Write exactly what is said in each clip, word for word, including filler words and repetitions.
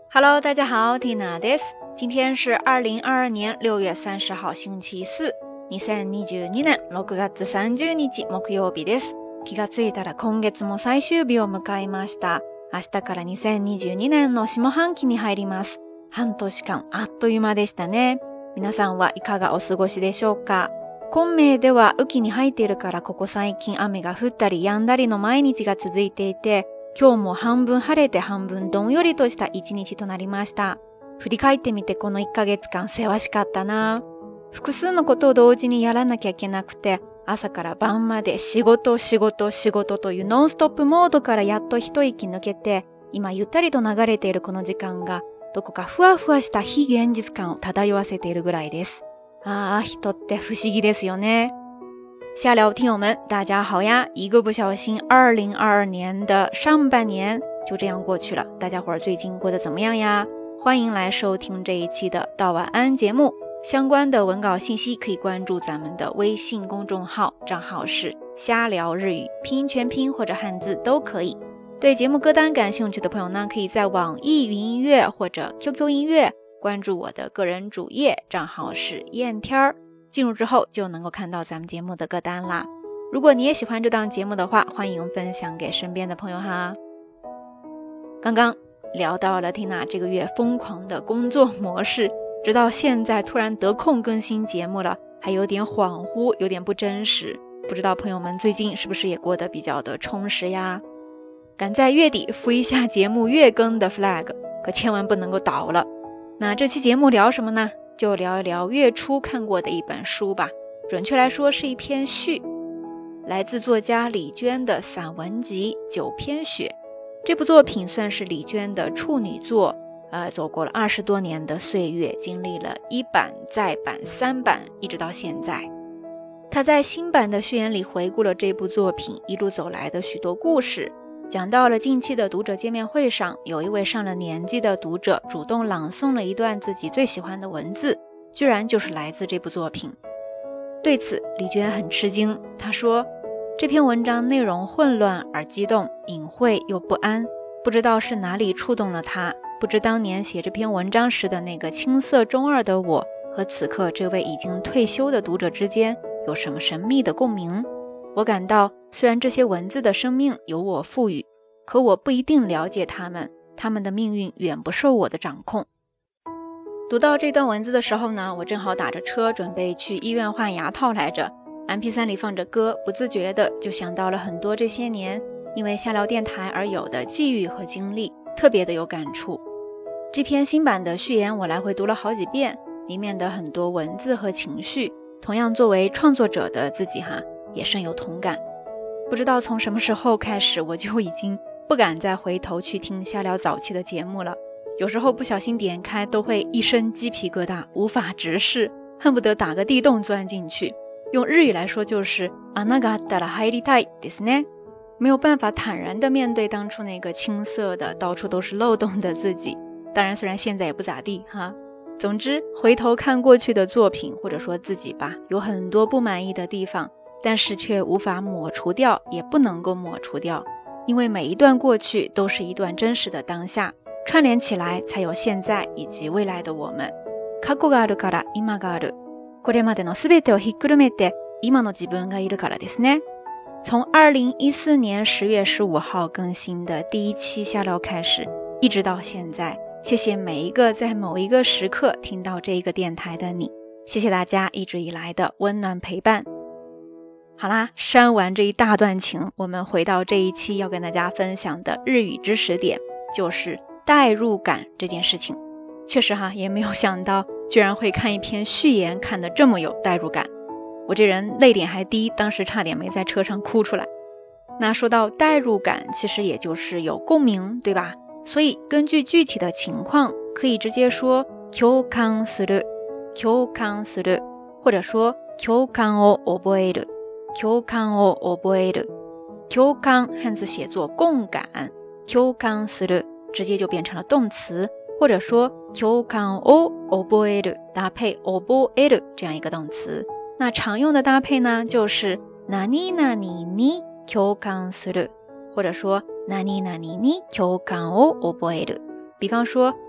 Hello， 大家好 ，Tina です。今天是二零二二年六月三十号，星期四。にせんにじゅうにねんろくがつさんじゅうにち木曜日です。気がついたら今月も最終日を迎えました。明日からにせんにじゅうにねんの下半期に入ります。半年間あっという間でしたね。皆さんはいかがお過ごしでしょうか。昆明では雨季に入っているからここ最近雨が降ったり止んだりの毎日が続いていて、今日も半分晴れて半分どんよりとした一日となりました。振り返ってみてこのいっかげつかんせわしかったな。複数のことを同時にやらなきゃいけなくて、朝から晩まで仕事仕事仕事というノンストップモードからやっと一息抜けて、今ゆったりと流れているこの時間がどこかふわふわした非現実感を漂わせているぐらいです。ああ、人って不思議ですよね。下聊听友们大家好呀，一个不小心二零二二年的上半年就这样过去了，大家伙儿最近过得怎么样呀？欢迎来收听这一期的到晚安节目，相关的文稿信息可以关注咱们的微信公众号，账号是瞎聊日语，拼音全拼或者汉字都可以。对节目歌单感兴趣的朋友呢，可以在网易云音乐或者 Q Q 音乐关注我的个人主页，账号是燕天儿，进入之后就能够看到咱们节目的歌单啦。如果你也喜欢这档节目的话，欢迎分享给身边的朋友哈。刚刚聊到了 Tina 这个月疯狂的工作模式，直到现在突然得空更新节目了，还有点恍惚，有点不真实。不知道朋友们最近是不是也过得比较的充实呀？赶在月底敷一下节目月更的 flag， 可千万不能够倒了。那这期节目聊什么呢？就聊一聊月初看过的一本书吧，准确来说是一篇序，来自作家李娟的散文集《九篇雪》。这部作品算是李娟的处女作，呃，走过了二十多年的岁月，经历了一版、再版、三版，一直到现在。她在新版的序言里回顾了这部作品一路走来的许多故事，讲到了近期的读者见面会上，有一位上了年纪的读者主动朗诵了一段自己最喜欢的文字，居然就是来自这部作品。对此李娟很吃惊，她说这篇文章内容混乱而激动，隐晦又不安，不知道是哪里触动了她，不知当年写这篇文章时的那个青涩中二的我和此刻这位已经退休的读者之间有什么神秘的共鸣。我感到虽然这些文字的生命由我赋予，可我不一定了解他们，他们的命运远不受我的掌控。读到这段文字的时候呢，我正好打着车准备去医院换牙套来着， M P 三 里放着歌，不自觉的就想到了很多这些年因为瞎聊电台而有的际遇和经历，特别的有感触。这篇新版的序言我来回读了好几遍，里面的很多文字和情绪，同样作为创作者的自己哈，也深有同感。不知道从什么时候开始，我就已经不敢再回头去听瞎聊早期的节目了，有时候不小心点开都会一身鸡皮疙瘩，无法直视，恨不得打个地洞钻进去。用日语来说就是穴があったら入りたいですね。没有办法坦然地面对当初那个青涩的到处都是漏洞的自己，当然虽然现在也不咋地哈。总之回头看过去的作品或者说自己吧，有很多不满意的地方，但是却无法抹除掉，也不能够抹除掉，因为每一段过去都是一段真实的当下，串联起来才有现在以及未来的我们。過去があるから今がある。これまでのすべてをひっくるめて今の自分がいるからですね。从二零一四年十月十五号更新的第一期瞎聊开始，一直到现在，谢谢每一个在某一个时刻听到这一个电台的你，谢谢大家一直以来的温暖陪伴。好啦，删完这一大段情，我们回到这一期要跟大家分享的日语知识点，就是代入感这件事情。确实哈，也没有想到居然会看一篇序言看得这么有代入感，我这人泪点还低，当时差点没在车上哭出来。那说到代入感，其实也就是有共鸣，对吧？所以根据具体的情况可以直接说共感する共感する，或者说共感を覚える共感を覚える。共感汉字写作共感，共感する直接就变成了动词，或者说共感を覚える搭配覚える这样一个动词。那常用的搭配呢，就是何々に共感する，或者说何々に共感を覚える。比方说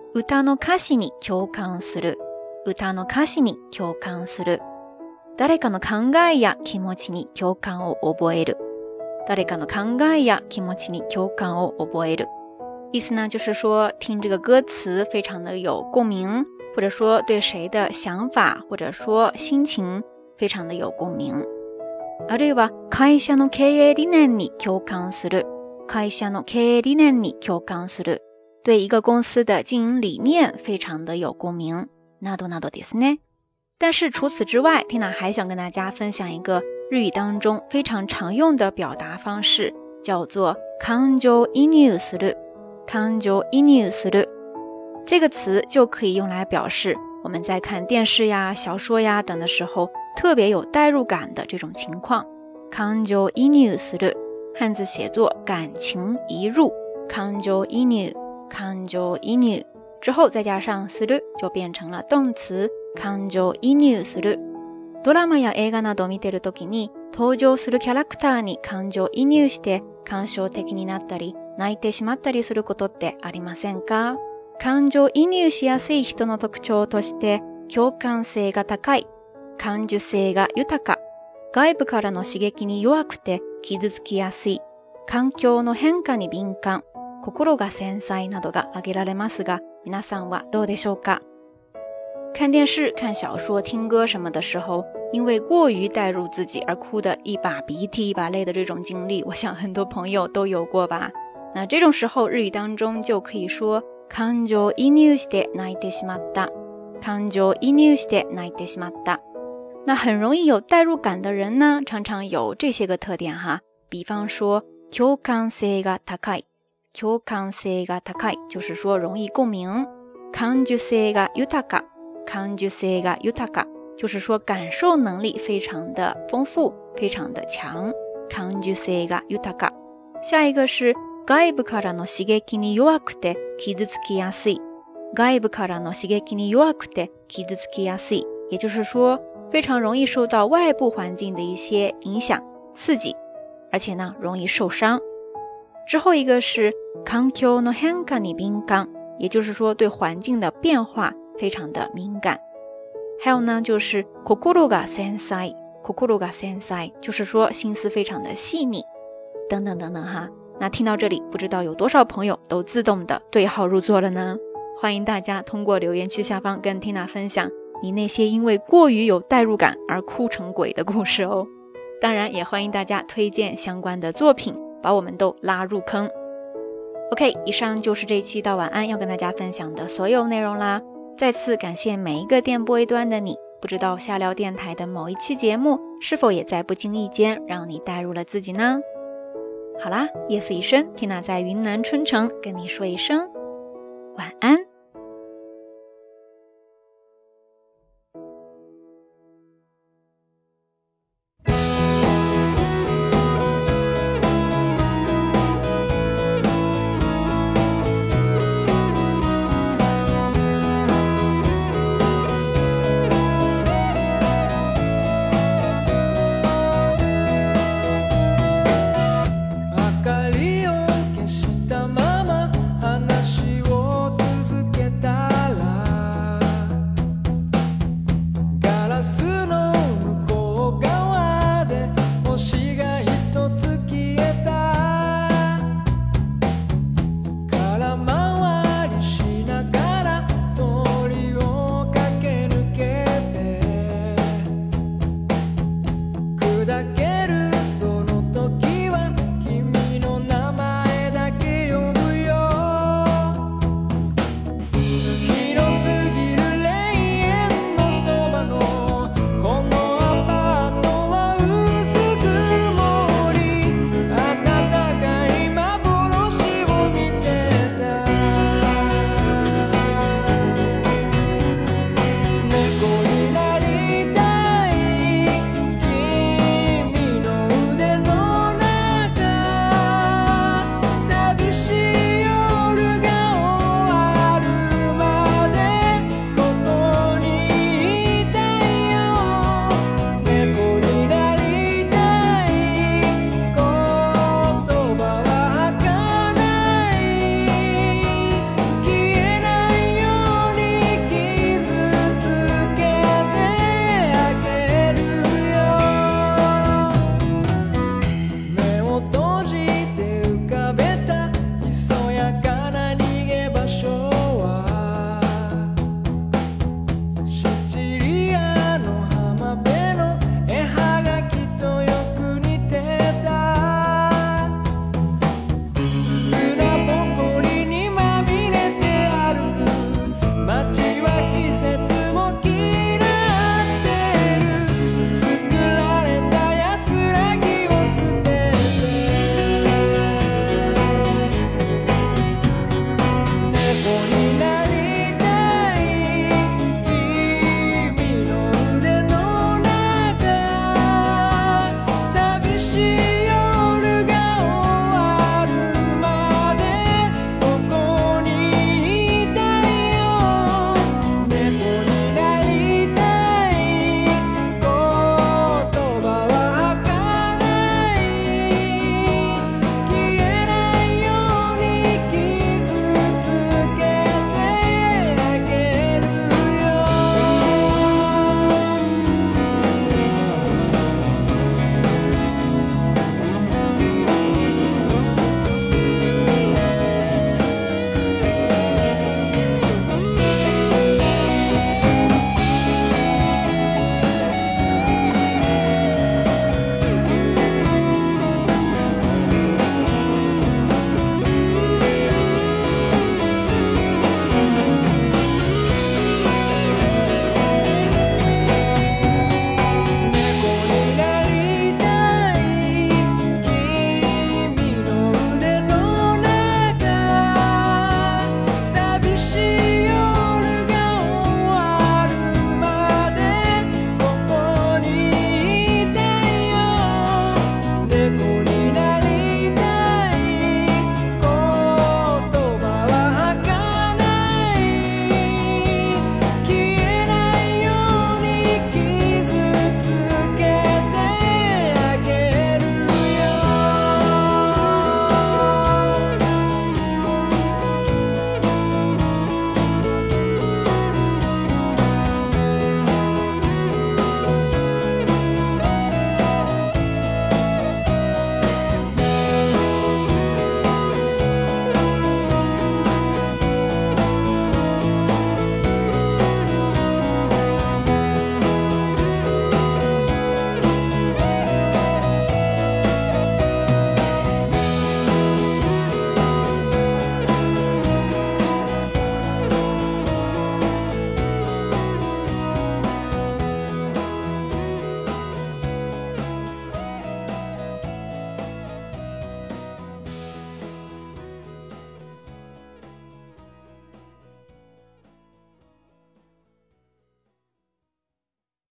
歌の歌詞に共感する。歌の歌詞に共感する。誰かの考えや気持ちに共感を覚える。誰かの考え呀気持ちに共感を覚える。意思呢就是说听这个歌词非常的有共鸣，或者说对谁的想法或者说心情非常的有共鸣。あるいは会社の経営理念に共感する。会社の経営理念に共感する。对一个公司的经营理念非常的有共鳴。などなどですね。但是除此之外 Tina 还想跟大家分享一个日语当中非常常用的表达方式，叫做感情移入する。感情移入する这个词就可以用来表示我们在看电视呀、小说呀等的时候特别有代入感的这种情况。感情移入する汉字写作感情移入，感情移入感情移入之后再加上する就变成了动词感情移入する。ドラマや映画など見てるときに登場するキャラクターに感情移入して感傷的になったり泣いてしまったりすることってありませんか？感情移入しやすい人の特徴として共感性が高い、感受性が豊か、外部からの刺激に弱くて傷つきやすい、環境の変化に敏感、心が繊細などが挙げられますが、皆さんはどうでしょうか？看电视、看小说、听歌什么的时候，因为过于带入自己而哭得一把鼻涕一把泪的这种经历，我想很多朋友都有过吧。那这种时候日语当中就可以说感情移入して泣いてしまった。感情移入して泣いてしまった。那很容易有代入感的人呢，常常有这些个特点哈。比方说共感性が高い。共感性が高い就是说容易共鸣。感受性が豊か。感受性が豊か就是说感受能力非常的丰富，非常的强。感受性が豊か。下一个是外部からの刺激に弱くて傷つきやすい。外部からの刺激に弱くて傷つきやすい，也就是说非常容易受到外部环境的一些影响刺激，而且呢容易受伤。之后一个是環境の変化に敏感，也就是说对环境的变化非常的敏感。还有呢就是心が繊細，心が繊細就是说心思非常的细腻，等等等等哈。那听到这里，不知道有多少朋友都自动的对号入座了呢？欢迎大家通过留言区下方跟 Tina 分享你那些因为过于有代入感而哭成鬼的故事哦。当然也欢迎大家推荐相关的作品，把我们都拉入坑。OK， 以上就是这一期到晚安要跟大家分享的所有内容啦。再次感谢每一个电波一端的你，不知道下聊电台的某一期节目是否也在不经意间让你带入了自己呢？好啦，夜色已深 ，Tina 在云南春城跟你说一声晚安。